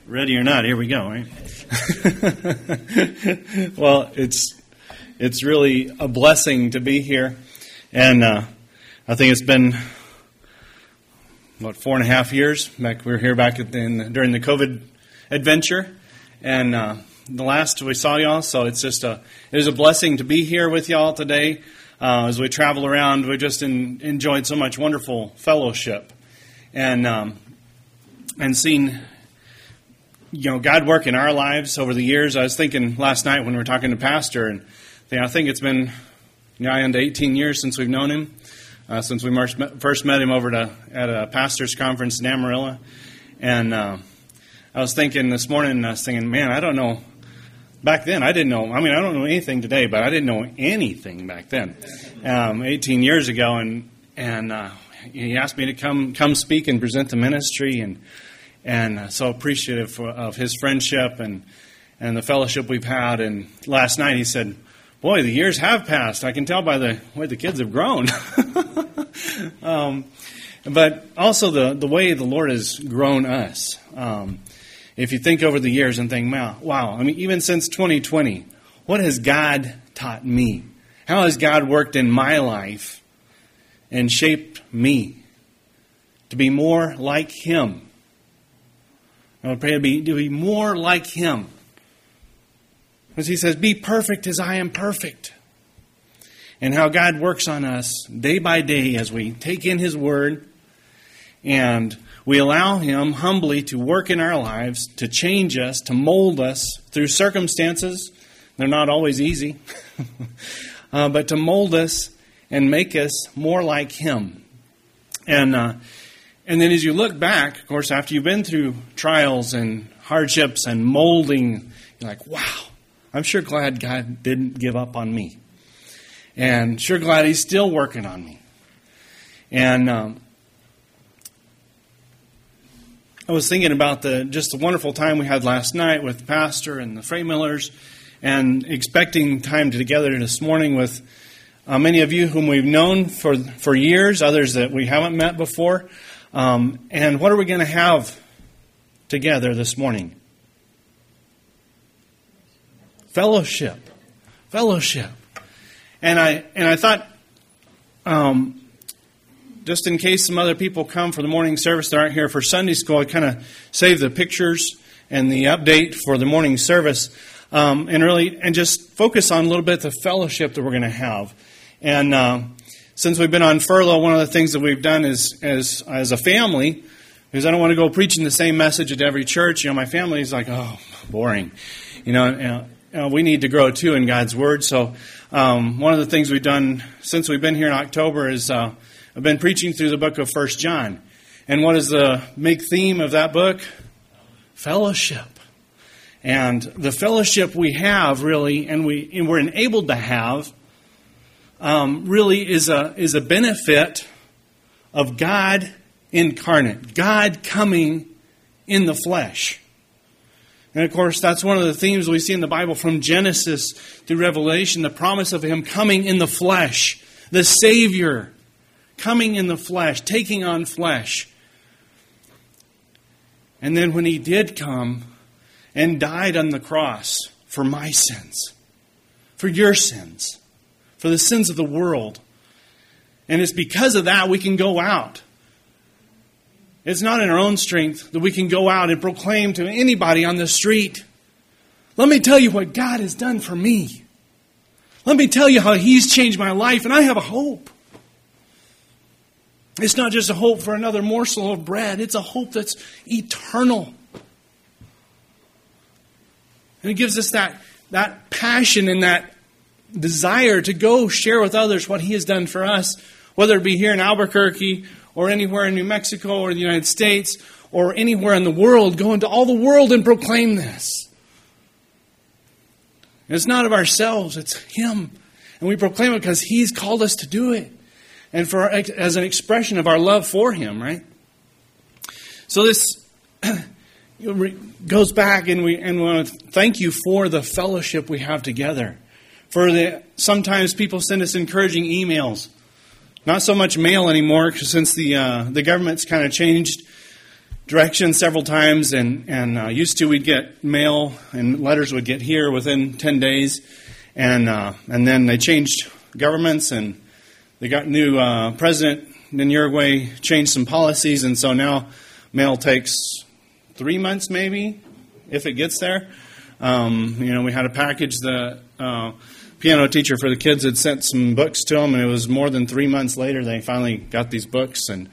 Ready or not, here we go, right? Well, it's really a blessing to be here. And I think it's been, 4.5 years? We were here back during the COVID adventure. And the last we saw y'all, so it is a blessing to be here with y'all today. As we travel around, we just enjoyed so much wonderful fellowship. And seeing God work in our lives over the years. I was thinking last night when we were talking to Pastor, and I think it's been nigh into 18 years since we've known him, since we first met him over at a pastor's conference in Amarillo. And I was thinking this morning, man, I don't know. Back then, I didn't know. I don't know anything today, but I didn't know anything back then, 18 years ago. And he asked me to come speak and present the ministry, and so appreciative of his friendship and the fellowship we've had. And last night he said, boy, the years have passed. I can tell by the way the kids have grown. But also the way the Lord has grown us. If you think over the years and think, wow, even since 2020, what has God taught me? How has God worked in my life and shaped me to be more like Him? I pray to be more like Him. Because He says, be perfect as I am perfect. And how God works on us day by day as we take in His Word and we allow Him humbly to work in our lives, to change us, to mold us through circumstances. They're not always easy. But to mold us and make us more like Him. And then as you look back, of course, after you've been through trials and hardships and molding, you're like, wow, I'm sure glad God didn't give up on me. And sure glad He's still working on me. And I was thinking about just the wonderful time we had last night with the pastor and the Freymillers, and expecting time together this morning with many of you whom we've known for years, others that we haven't met before. And what are we going to have together this morning? Fellowship. And I thought, just in case some other people come for the morning service that aren't here for Sunday school, I kind of saved the pictures and the update for the morning service, and just focus on a little bit the fellowship that we're going to have. And since we've been on furlough, one of the things that we've done is as a family, because I don't want to go preaching the same message at every church. My family's like, oh, boring. We need to grow too in God's Word. So one of the things we've done since we've been here in October is I've been preaching through the book of 1 John. And what is the big theme of that book? Fellowship. And the fellowship we have really, and we're enabled to have, really is a benefit of God incarnate, God coming in the flesh. And of course, that's one of the themes we see in the Bible from Genesis through Revelation, the promise of Him coming in the flesh, the Savior coming in the flesh, taking on flesh. And then when He did come and died on the cross for my sins, for your sins, for the sins of the world. And it's because of that we can go out. It's not in our own strength that we can go out and proclaim to anybody on the street, let me tell you what God has done for me. Let me tell you how He's changed my life, and I have a hope. It's not just a hope for another morsel of bread. It's a hope that's eternal. And it gives us that passion and that desire to go share with others what He has done for us, whether it be here in Albuquerque or anywhere in New Mexico or the United States or anywhere in the world. Go into all the world and proclaim this. And it's not of ourselves, it's Him. And we proclaim it because He's called us to do it. And as an expression of our love for Him, right? So this goes back, and we want to thank you for the fellowship we have together. Sometimes people send us encouraging emails. Not so much mail anymore, since the government's kind of changed directions several times, and used to we'd get mail and letters would get here within 10 days, and then they changed governments and they got new president in Uruguay, changed some policies, and so now mail takes 3 months maybe if it gets there. We had a package. The piano teacher for the kids had sent some books to them, and it was more than 3 months later they finally got these books. And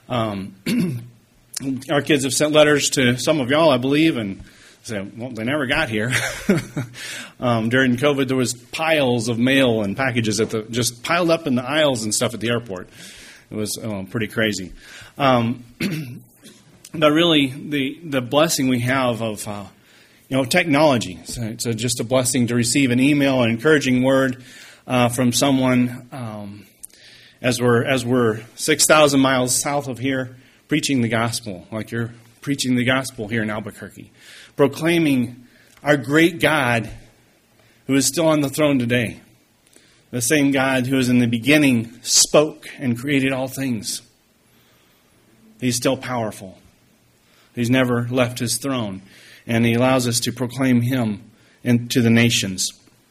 our kids have sent letters to some of y'all, I believe, and said, well, they never got here. During COVID, there was piles of mail and packages just piled up in the aisles and stuff at the airport. It was pretty crazy. But really, the blessing we have of technology. So it's just a blessing to receive an email, an encouraging word from someone as we're 6,000 miles south of here, preaching the gospel, like you're preaching the gospel here in Albuquerque, proclaiming our great God who is still on the throne today. The same God who is in the beginning spoke and created all things. He's still powerful. He's never left his throne. And he allows us to proclaim him to the nations.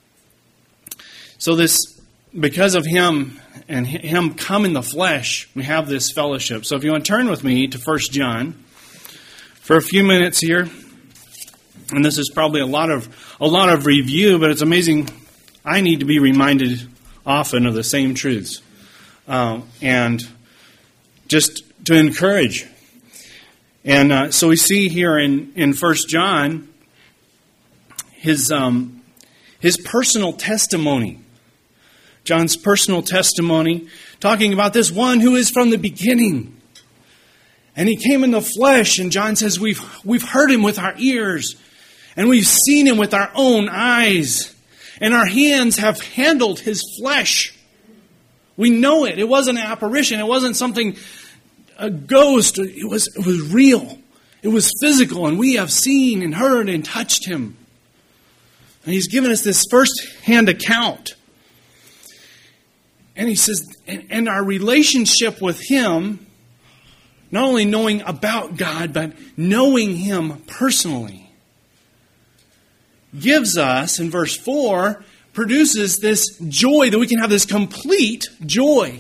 So because of him and him come in the flesh, we have this fellowship. So if you want to turn with me to 1 John for a few minutes here. And this is probably a lot of review, but it's amazing. I need to be reminded often of the same truths. And just to encourage. And so we see here in 1 John his personal testimony. John's personal testimony, talking about this one who is from the beginning. And he came in the flesh, and John says we've heard him with our ears, and we've seen him with our own eyes, and our hands have handled his flesh. We know it. It wasn't an apparition. It wasn't something, a ghost. It was real. It was physical, and we have seen and heard and touched him. And he's given us this first-hand account. And he says, and our relationship with him, not only knowing about God, but knowing him personally, gives us, in verse 4, produces this joy, that we can have this complete joy.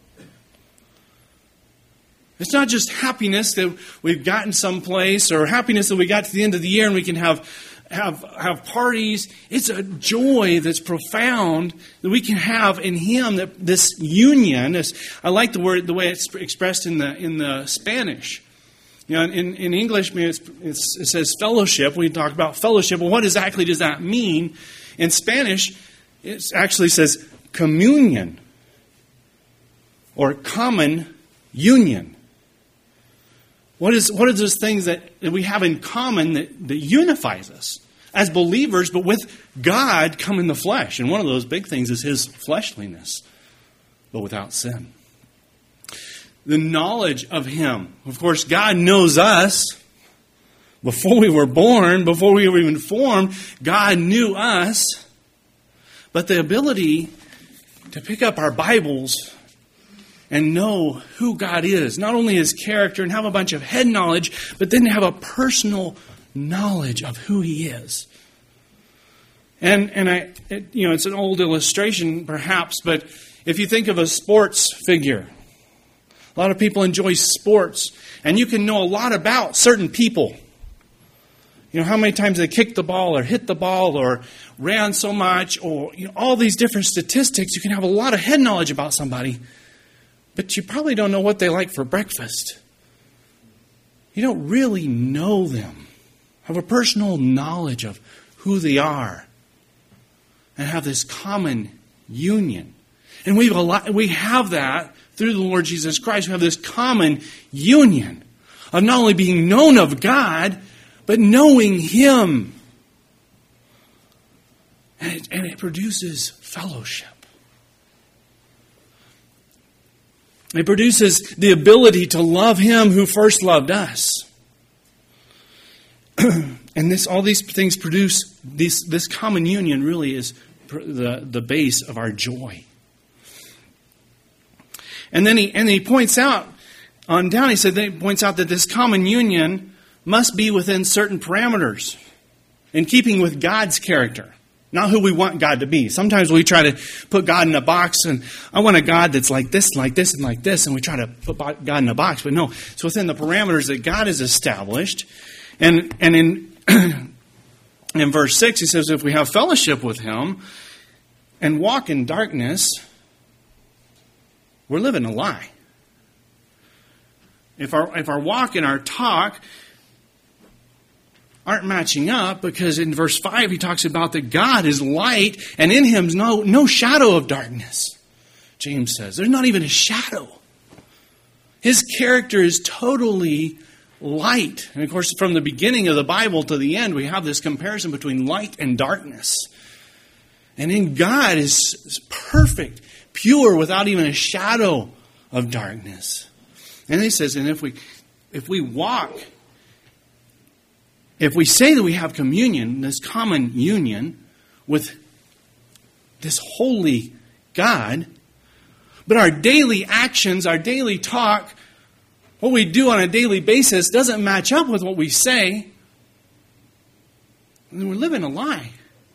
It's not just happiness that we've gotten someplace, or happiness that we got to the end of the year and we can have parties. It's a joy that's profound that we can have in him. That this union, I like the way it's expressed in the Spanish. In English, it says fellowship. We talk about fellowship. Well, what exactly does that mean? In Spanish, it actually says communion or common union. What are those things that we have in common that unifies us as believers, but with God come in the flesh? And one of those big things is his fleshliness, but without sin. The knowledge of him. Of course, God knows us. Before we were born, before we were even formed, God knew us. But the ability to pick up our Bibles and know who God is, not only his character and have a bunch of head knowledge, but then have a personal knowledge of who he is. It's an old illustration perhaps, but if you think of a sports figure, a lot of people enjoy sports, and you can know a lot about certain people. How many times they kicked the ball or hit the ball or ran so much, or all these different statistics. You can have a lot of head knowledge about somebody, but you probably don't know what they like for breakfast. You don't really know them. Have a personal knowledge of who they are. And have this common union. And we have that through the Lord Jesus Christ. We have this common union of not only being known of God, but knowing him. And it produces fellowship. It produces the ability to love him who first loved us. And all these things produce this common union. Really is the base of our joy. And then he points out on down, he points out that this common union must be within certain parameters, in keeping with God's character, not who we want God to be. Sometimes we try to put God in a box, and I want a God that's like this, and like this, and we try to put God in a box. But no, it's within the parameters that God has established. And in in verse 6, he says, if we have fellowship with him and walk in darkness, we're living a lie. If our walk and our talk aren't matching up, because in verse 5 he talks about that God is light and in him is no shadow of darkness. James says there's not even a shadow. His character is totally light. And of course, from the beginning of the Bible to the end, we have this comparison between light and darkness. And in God is perfect, pure, without even a shadow of darkness. And he says, and if we say that we have communion, this common union with this holy God, but our daily actions, our daily talk, what we do on a daily basis doesn't match up with what we say, then we're living a lie.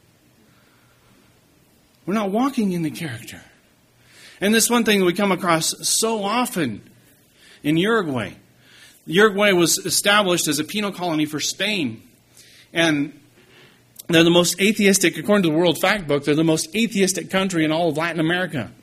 We're not walking in the character. And this one thing that we come across so often in Uruguay. Uruguay was established as a penal colony for Spain. And they're the most atheistic, according to the World Factbook, they're the most atheistic country in all of Latin America.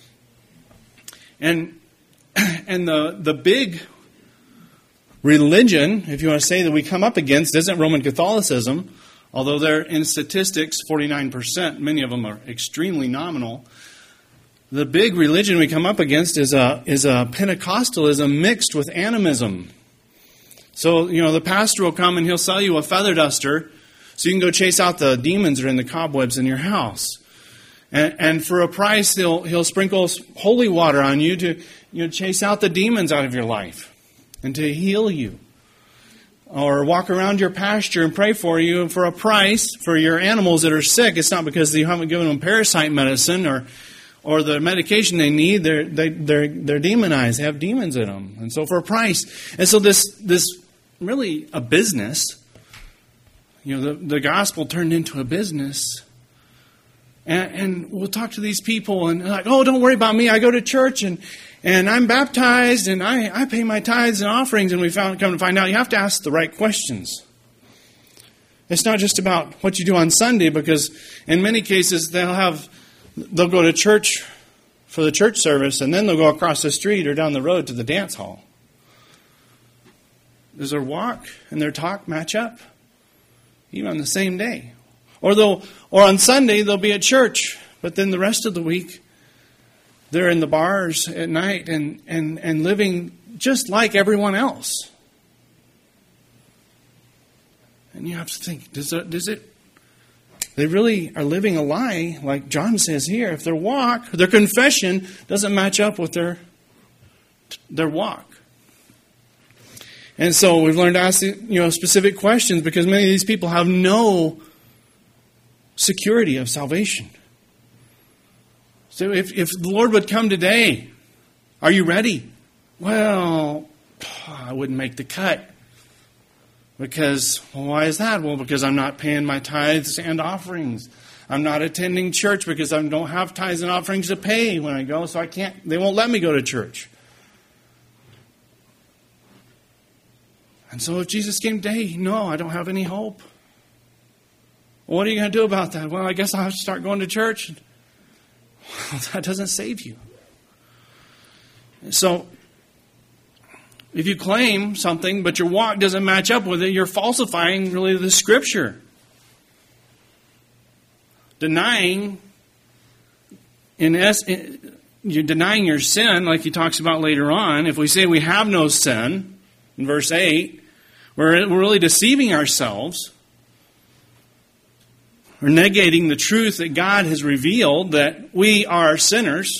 And the big religion, if you want to say, that we come up against isn't Roman Catholicism, although they're in statistics 49%, many of them are extremely nominal. The big religion we come up against is a Pentecostalism mixed with animism. So, the pastor will come and he'll sell you a feather duster so you can go chase out the demons that are in the cobwebs in your house. And for a price, he'll sprinkle holy water on you to chase out the demons out of your life and to heal you. Or walk around your pasture and pray for you. And for a price, for your animals that are sick, it's not because you haven't given them parasite medicine or the medication they need. They're demonized. They have demons in them. And so for a price. And so this really a business. The gospel turned into a business. And we'll talk to these people and like, oh, don't worry about me. I go to church and I'm baptized and I pay my tithes and offerings. And come to find out you have to ask the right questions. It's not just about what you do on Sunday, because in many cases they'll go to church for the church service and then they'll go across the street or down the road to the dance hall. Does their walk and their talk match up? Even on the same day. Or on Sunday they'll be at church, but then the rest of the week they're in the bars at night and living just like everyone else. And you have to think, does it? They really are living a lie, like John says here. If their confession doesn't match up with their walk. And so we've learned to ask specific questions, because many of these people have no security of salvation. So if the Lord would come today, are you ready? Well, I wouldn't make the cut. Because, why is that? Well, because I'm not paying my tithes and offerings. I'm not attending church because I don't have tithes and offerings to pay when I go, so they won't let me go to church. And so if Jesus came today, no, I don't have any hope. Well, what are you going to do about that? Well, I guess I'll have to start going to church. Well, that doesn't save you. So, if you claim something, but your walk doesn't match up with it, you're falsifying really the Scripture. You're denying your sin, like he talks about later on. If we say we have no sin, in verse 8, we're really deceiving ourselves. We're negating the truth that God has revealed, that we are sinners.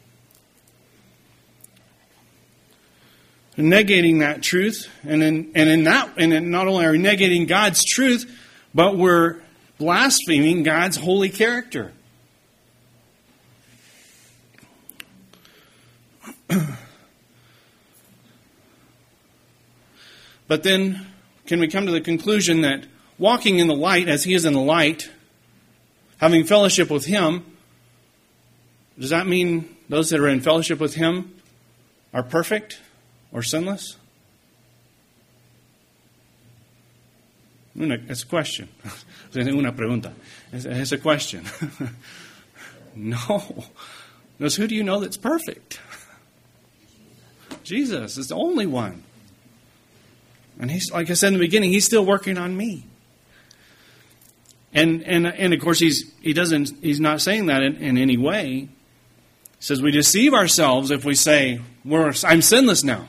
We're negating that truth, and not only are we negating God's truth, but we're blaspheming God's holy character. But then, can we come to the conclusion that walking in the light as He is in the light, having fellowship with Him, does that mean those that are in fellowship with Him are perfect or sinless? Es a question. Una pregunta. Es a question. No. Because who do you know that's perfect? Jesus is the only one. And He's, like I said in the beginning, He's still working on me. And of course he's not saying that in any way. He says we deceive ourselves if we say I'm sinless now.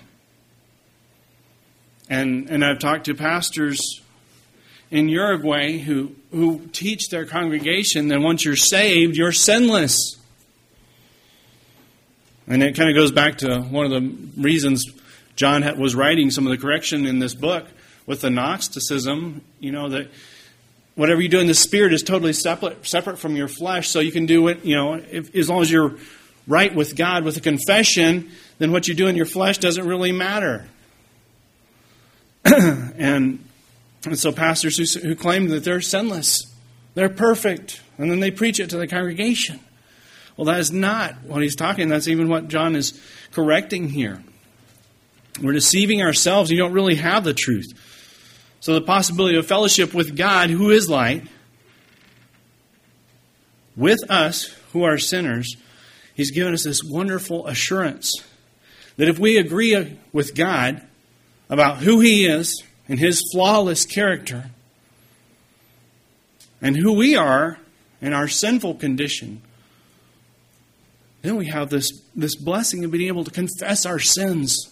And I've talked to pastors in Uruguay who teach their congregation that once you're saved, you're sinless. And it kind of goes back to one of the reasons John was writing some of the correction in this book with the Gnosticism, that whatever you do in the Spirit is totally separate from your flesh, so you can do it, as long as you're right with God with a confession, then what you do in your flesh doesn't really matter. And so pastors who claim that they're sinless, they're perfect, and then they preach it to the congregation. Well, that is not what he's talking. That's even what John is correcting here. We're deceiving ourselves. You don't really have the truth. So the possibility of fellowship with God, who is light, with us, who are sinners, He's given us this wonderful assurance that if we agree with God about who He is and His flawless character and who we are in our sinful condition, then we have this blessing of being able to confess our sins.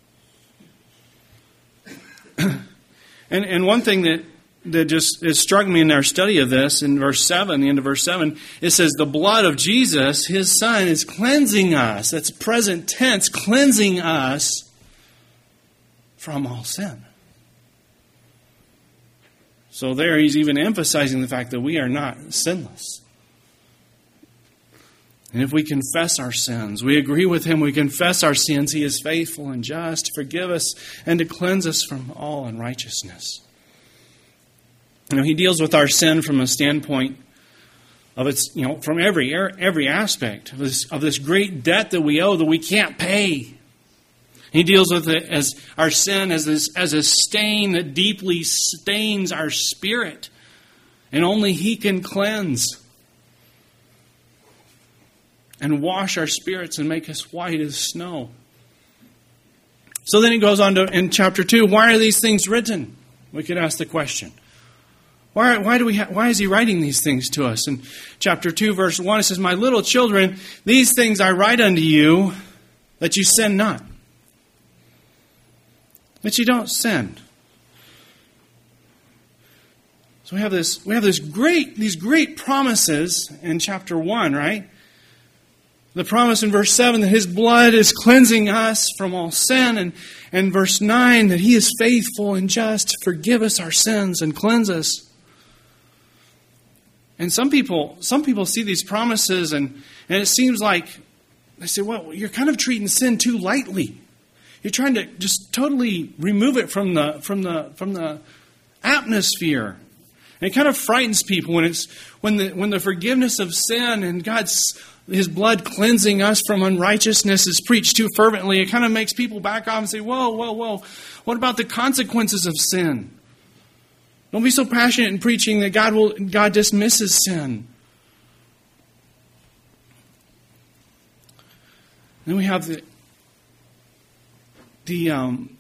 And one thing that just has struck me in our study of this, in verse 7, the end of verse 7, it says, the blood of Jesus, His Son, is cleansing us. That's present tense, cleansing us from all sin. So there he's even emphasizing the fact that we are not sinless. And if we confess our sins, we agree with Him, we confess our sins, He is faithful and just to forgive us and to cleanse us from all unrighteousness. He deals with our sin from a standpoint of its, from every aspect of this great debt that we owe that we can't pay. He deals with it as our sin as a stain that deeply stains our spirit, and only He can cleanse and wash our spirits and make us white as snow. So then he goes on to, in chapter 2, why are these things written? We could ask the question. Why is he writing these things to us? In chapter 2, verse 1, it says, my little children, these things I write unto you, that you sin not. That you don't sin. So we have these great promises in chapter 1, right? The promise in verse 7 that His blood is cleansing us from all sin. And verse 9 that He is faithful and just to forgive us our sins and cleanse us. And some people see these promises and it seems like they say, well, you're kind of treating sin too lightly. You're trying to just totally remove it from the atmosphere. And it kind of frightens people when the forgiveness of sin and His blood cleansing us from unrighteousness is preached too fervently. It kind of makes people back off and say, whoa. What about the consequences of sin? Don't be so passionate in preaching that God dismisses sin. Then we have the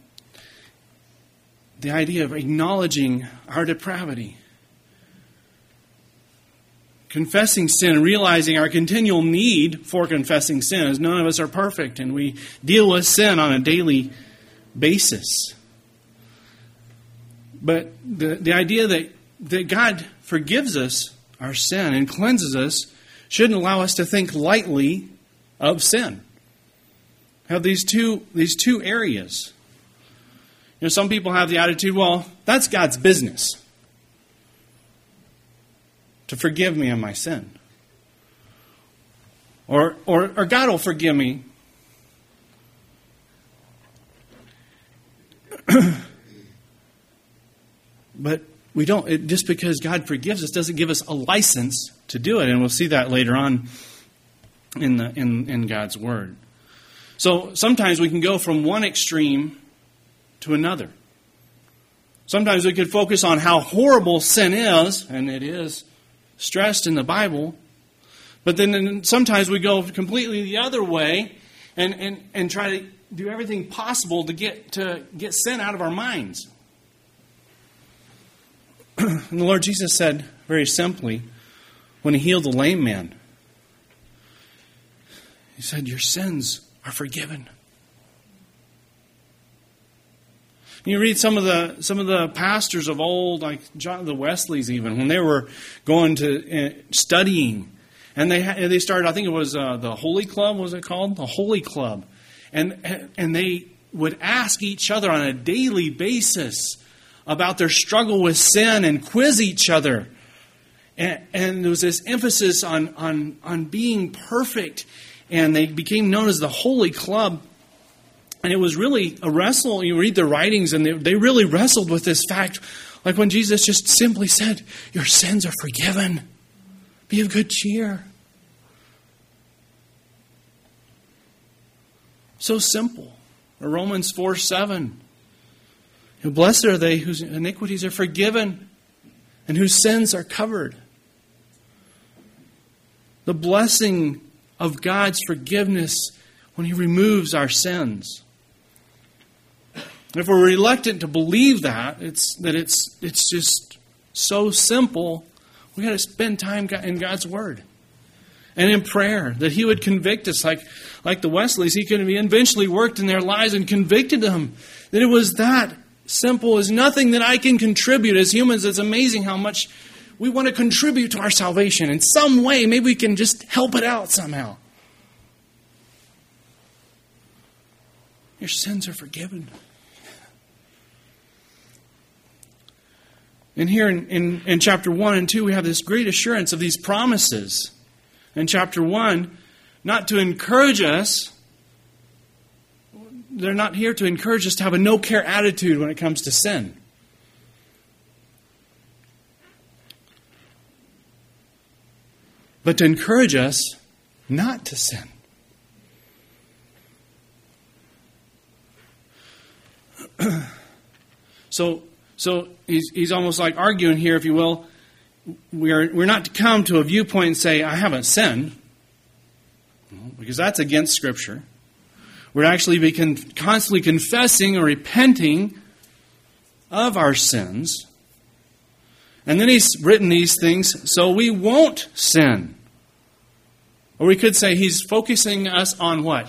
idea of acknowledging our depravity. Confessing sin and realizing our continual need for confessing sin, as none of us are perfect and we deal with sin on a daily basis. But the idea that God forgives us our sin and cleanses us shouldn't allow us to think lightly of sin. Have these two areas. Some people have the attitude, well, that's God's business to forgive me of my sin. Or God will forgive me. But we don't. Just because God forgives us doesn't give us a license to do it, and we'll see that later on in God's Word. So sometimes we can go from one extreme to another. Sometimes we could focus on how horrible sin is, and it is stressed in the Bible. But then sometimes we go completely the other way and try to do everything possible to get sin out of our minds. And the Lord Jesus said very simply, when He healed the lame man, He said, "Your sins are forgiven." You read some of the pastors of old, like the Wesleys, even when they were going to studying, and they started. I think it was the Holy Club. Was it called the Holy Club? And they would ask each other on a daily basis about their struggle with sin and quiz each other. And there was this emphasis on being perfect. And they became known as the Holy Club. And it was really a wrestle. You read their writings and they really wrestled with this fact. Like when Jesus just simply said, "Your sins are forgiven. Be of good cheer." So simple. Or Romans 4:7. Blessed are they whose iniquities are forgiven and whose sins are covered. The blessing of God's forgiveness when He removes our sins. If we're reluctant to believe that it's just so simple, we got to spend time in God's Word and in prayer, that He would convict us like the Wesleys. He could have eventually worked in their lives and convicted them that it was that simple. Is nothing that I can contribute. As humans, it's amazing how much we want to contribute to our salvation in some way. Maybe we can just help it out somehow. Your sins are forgiven. And here in chapter 1 and 2, we have this great assurance of these promises. In chapter 1, not to encourage us. They're not here to encourage us to have a no-care attitude when it comes to sin. But to encourage us not to sin. So he's almost like arguing here, if you will. We're not to come to a viewpoint and say, "I haven't sinned," because that's against Scripture. We're actually be constantly confessing or repenting of our sins. And then He's written these things so we won't sin. Or we could say He's focusing us on what?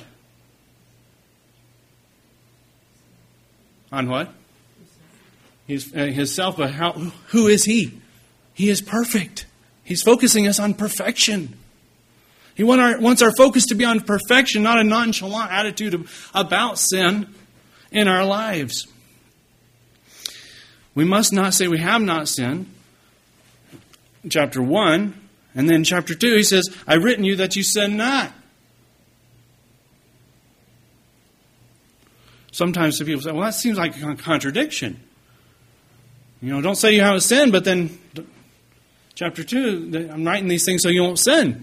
On what? His self, but who is He? He is perfect. He's focusing us on perfection. He wants our focus to be on perfection, not a nonchalant attitude about sin in our lives. We must not say we have not sinned. Chapter 1, and then chapter 2, he says, "I've written you that you sin not." Sometimes people say, "Well, that seems like a contradiction. Don't say you haven't sinned, but then chapter 2, I'm writing these things so you won't sin."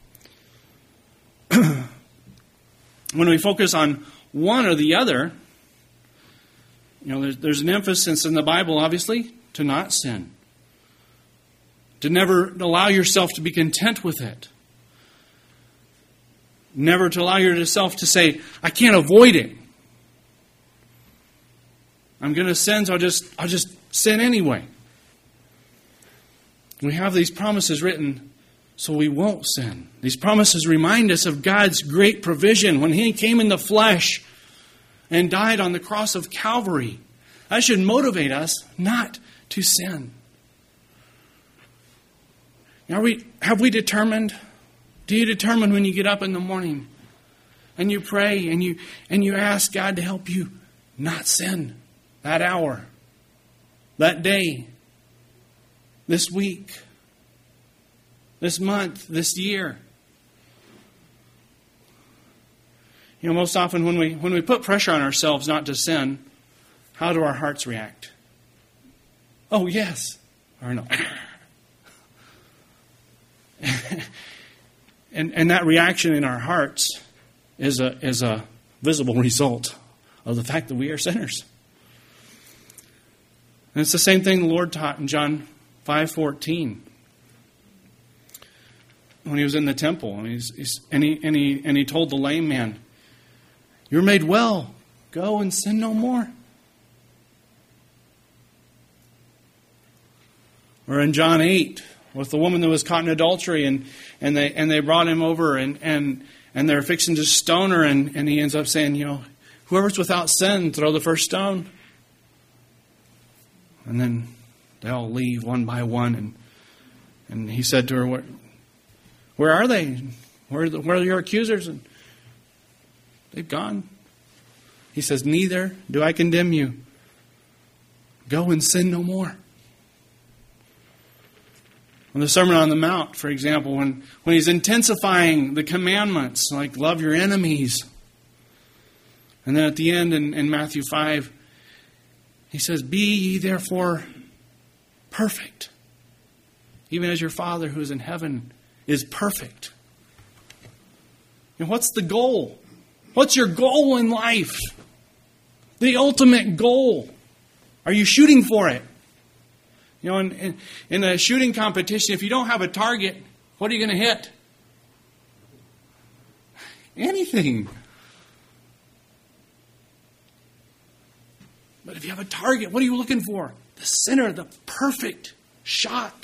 When we focus on one or the other, there's an emphasis in the Bible, obviously, to not sin. To never allow yourself to be content with it. Never to allow yourself to say, "I can't avoid it. I'm going to sin, so I'll just sin anyway." We have these promises written so we won't sin. These promises remind us of God's great provision when He came in the flesh and died on the cross of Calvary. That should motivate us not to sin. Have we determined? Do you determine when you get up in the morning and you pray and you ask God to help you not sin that hour, that day, this week, this month, this year? Most often when we put pressure on ourselves not to sin, how do our hearts react? Oh, yes. Or no. And that reaction in our hearts is a visible result of the fact that we are sinners. And it's the same thing the Lord taught in John 5:14 when he was in the temple, and he told the lame man, "You're made well. Go and sin no more." Or in John 8, with the woman that was caught in adultery, and they brought him over, and they're fixing to stone her, and he ends up saying, "Whoever's without sin, throw the first stone." And then they all leave one by one, and he said to her, "Where are they? Where are your accusers?" And they've gone. He says, "Neither do I condemn you. Go and sin no more." On the Sermon on the Mount, for example, when he's intensifying the commandments, like love your enemies. And then at the end in Matthew 5, he says, "Be ye therefore perfect, even as your Father who is in heaven is perfect." And what's the goal? What's your goal in life? The ultimate goal. Are you shooting for it? In a shooting competition, if you don't have a target, what are you going to hit? Anything. But if you have a target, what are you looking for? The center, the perfect shot.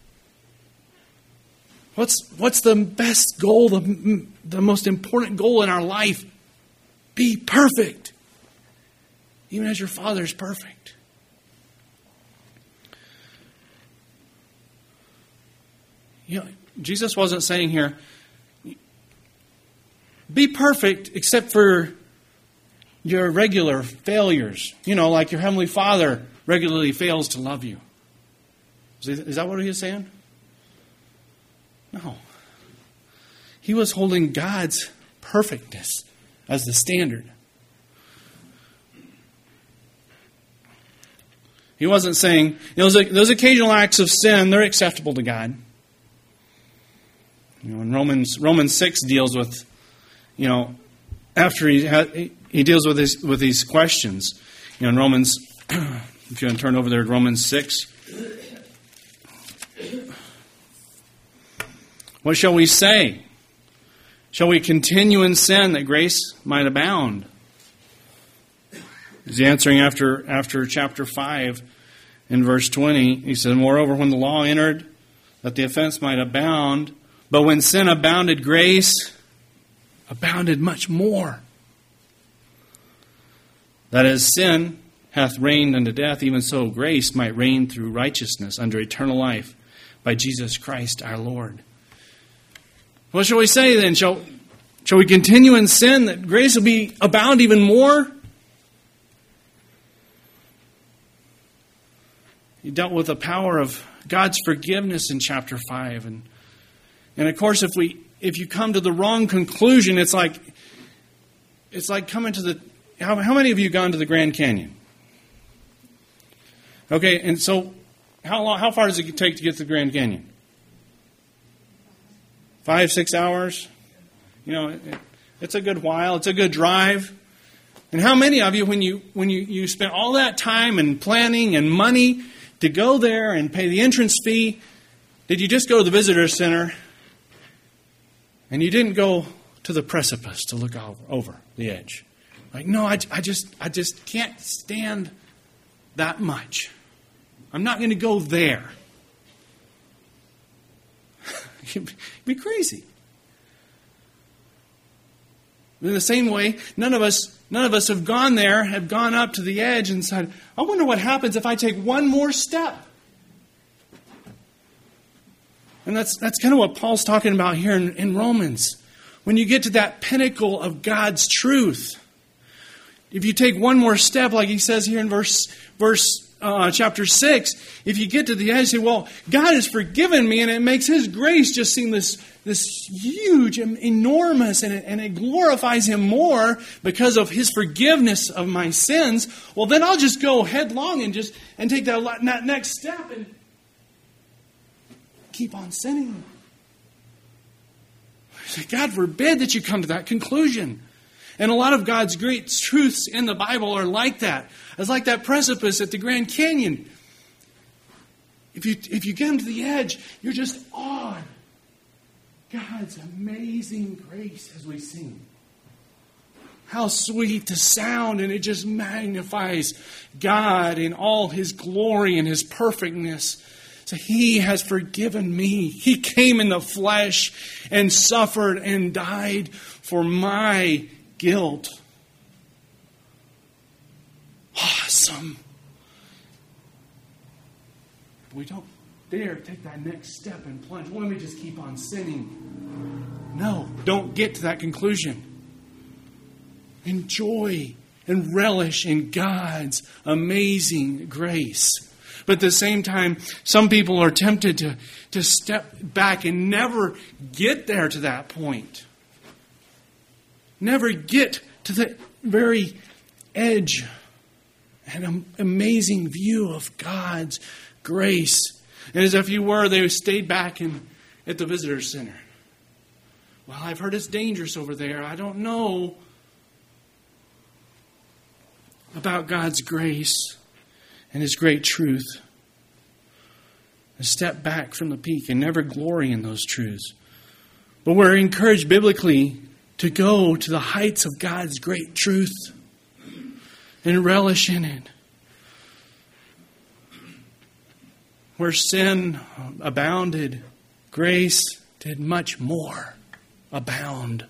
What's the best goal, the most important goal in our life? Be perfect, even as your Father is perfect. Jesus wasn't saying here, be perfect except for your regular failures. Like your Heavenly Father regularly fails to love you. Is that what he was saying? No. He was holding God's perfectness as the standard. He wasn't saying, those occasional acts of sin, they're acceptable to God. And Romans 6 deals with, after he deals with these questions. In Romans, if you want to turn over there to Romans 6. What shall we say? Shall we continue in sin that grace might abound? He's answering after chapter 5 in verse 20. He said, "Moreover, when the law entered, that the offense might abound, but when sin abounded, grace abounded much more. That as sin hath reigned unto death, even so grace might reign through righteousness unto eternal life by Jesus Christ our Lord." What shall we say then? Shall we continue in sin that grace will abound even more? He dealt with the power of God's forgiveness in chapter 5. And of course, if you come to the wrong conclusion, it's like coming to the... How many of you have gone to the Grand Canyon? Okay, and so how far does it take to get to the Grand Canyon? 5-6 hours? It's a good while. It's a good drive. And how many of you, when you spent all that time and planning and money to go there and pay the entrance fee, did you just go to the visitor center and you didn't go to the precipice to look over the edge? Like, no, I just can't stand that much. I'm not going to go there. You'd be crazy. In the same way, none of us have gone there, have gone up to the edge and said, I wonder what happens if I take one more step. And that's kind of what Paul's talking about here in Romans. When you get to that pinnacle of God's truth, if you take one more step, like he says here in verse chapter 6, if you get to the edge, you say, well, God has forgiven me, and it makes His grace just seem this huge, enormous, and it glorifies Him more because of His forgiveness of my sins. Well, then I'll just go headlong and take that next step and keep on sinning. God forbid that you come to that conclusion. And a lot of God's great truths in the Bible are like that. It's like that precipice at the Grand Canyon. If you get them to the edge, you're just awed. God's amazing grace as we sing. How sweet the sound, and it just magnifies God in all His glory and His perfectness. So He has forgiven me. He came in the flesh and suffered and died for my guilt. Awesome. We don't dare take that next step and plunge. Well, let me just keep on sinning. No, don't get to that conclusion. Enjoy and relish in God's amazing grace. But at the same time, some people are tempted to step back and never get there to that point. Never get to the very edge. An amazing view of God's grace. And as if you were, they stayed back at the visitor center. Well, I've heard it's dangerous over there. I don't know about God's grace and His great truth. And step back from the peak and never glory in those truths. But we're encouraged biblically to go to the heights of God's great truth and relish in it. Where sin abounded, grace did much more abound.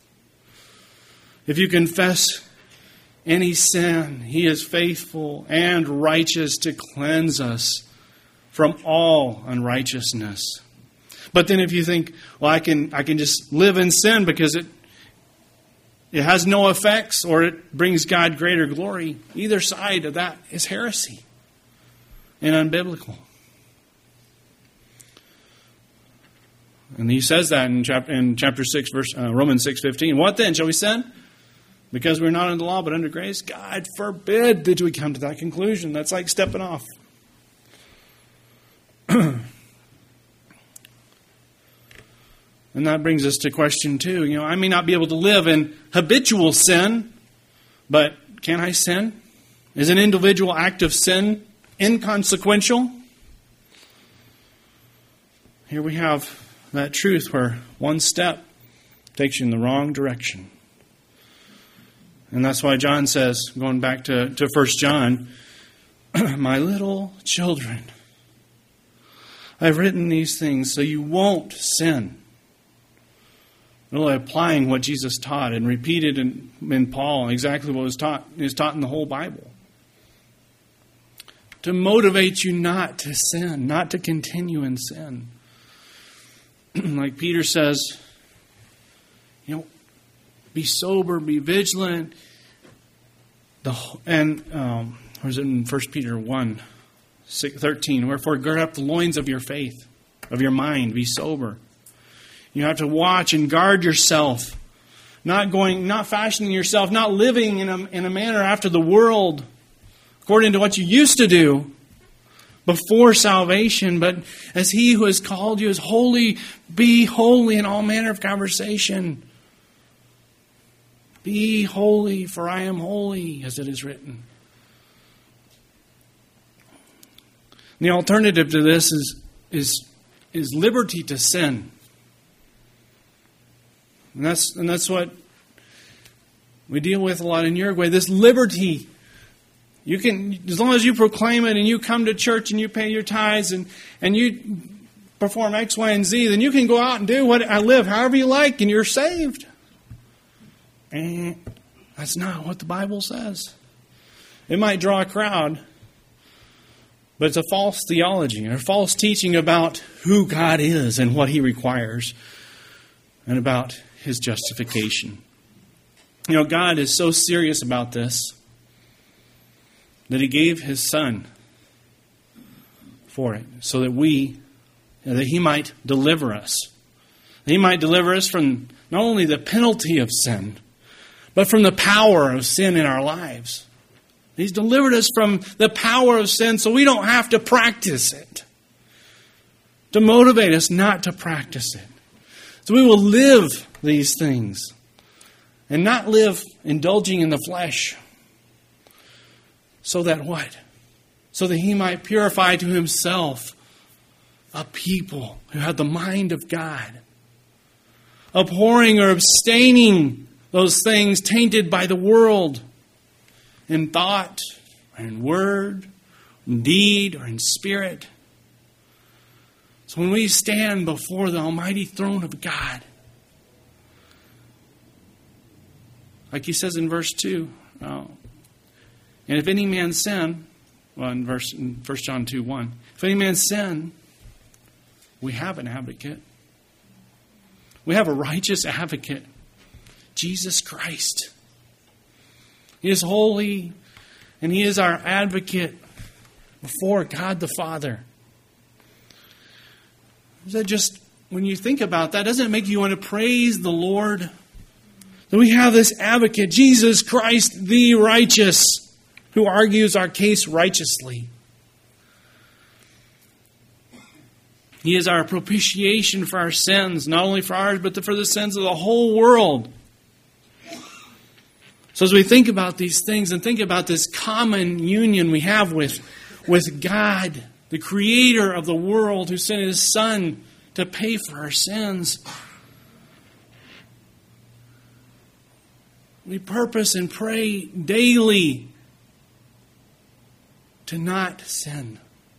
If you confess any sin, He is faithful and righteous to cleanse us from all unrighteousness. But then if you think, well, I can just live in sin because it has no effects or it brings God greater glory, either side of that is heresy and unbiblical. And He says that in chapter 6, Romans 6:15. What then? Shall we sin? Because we're not under the law but under grace? God forbid that we come to that conclusion. That's like stepping off. And that brings us to question 2. I may not be able to live in habitual sin, but can I sin? Is an individual act of sin inconsequential? Here we have that truth where one step takes you in the wrong direction. And that's why John says, going back to 1 John, my little children, I've written these things so you won't sin. Really applying what Jesus taught and repeated in Paul exactly what is taught in the whole Bible. To motivate you not to sin, not to continue in sin. Like Peter says, be sober, be vigilant. Where's it in 1 Peter 1:13? Wherefore gird up the loins of your faith, of your mind, be sober. You have to watch and guard yourself, not fashioning yourself, not living in a manner after the world, according to what you used to do before salvation, but as He who has called you is holy, be holy in all manner of conversation. Be holy, for I am holy, as it is written. And the alternative to this is liberty to sin. And that's what we deal with a lot in Uruguay. This liberty. You can, as long as you proclaim it and you come to church and you pay your tithes and you perform X, Y, and Z, then you can go out and do what I live however you like and you're saved. And that's not what the Bible says. It might draw a crowd, but it's a false theology or false teaching about who God is and what He requires and about His justification. God is so serious about this that He gave His Son for it, so that that He might deliver us. He might deliver us from not only the penalty of sin, but from the power of sin in our lives. He's delivered us from the power of sin so we don't have to practice it. To motivate us not to practice it. So we will live these things and not live indulging in the flesh. So that what? So that He might purify to Himself a people who have the mind of God. Abhorring or abstaining those things tainted by the world in thought, or in word, in deed, or in spirit. So when we stand before the almighty throne of God, like He says in verse 2, and if any man sin, in 1 John 2:1, if any man sin, we have an advocate. We have a righteous advocate, Jesus Christ. He is holy, and He is our advocate before God the Father. Is that just, when you think about that, doesn't it make you want to praise the Lord? That we have this advocate, Jesus Christ the righteous, who argues our case righteously. He is our propitiation for our sins, not only for ours, but for the sins of the whole world. So as we think about these things and think about this common union we have with God, the Creator of the world, who sent His Son to pay for our sins, we purpose and pray daily to not sin.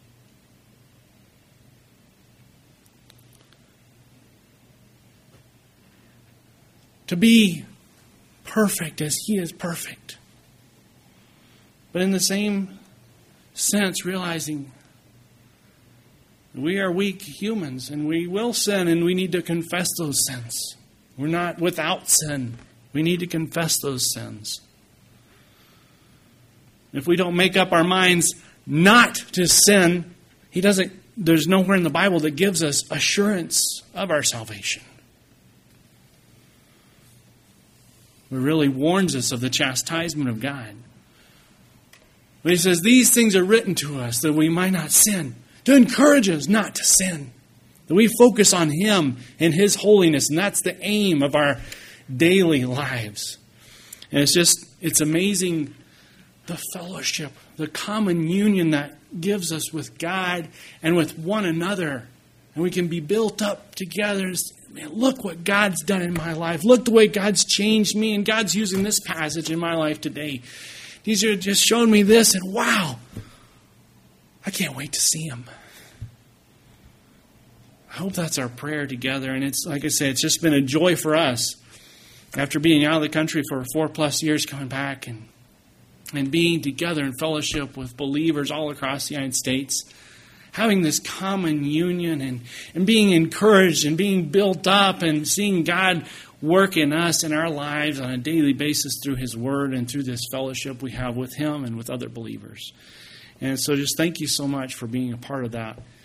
To be perfect as He is perfect. But in the same sense, realizing we are weak humans and we will sin and we need to confess those sins. We're not without sin. We need to confess those sins. If we don't make up our minds not to sin, there's nowhere in the Bible that gives us assurance of our salvation. It really warns us of the chastisement of God. But He says, these things are written to us that we might not sin, to encourage us not to sin. That we focus on Him and His holiness, and that's the aim of our daily lives. And it's amazing the fellowship, the common union that gives us with God and with one another. And we can be built up together. Man, look what God's done in my life. Look the way God's changed me, and God's using this passage in my life today. These are just showing me this, and wow, I can't wait to see Him. I hope that's our prayer together. And it's, like I said, it's just been a joy for us after being out of the country for 4+ years, coming back and being together in fellowship with believers all across the United States. Having this common union and being encouraged and being built up and seeing God work in us in our lives on a daily basis through His Word and through this fellowship we have with Him and with other believers. And so just thank you so much for being a part of that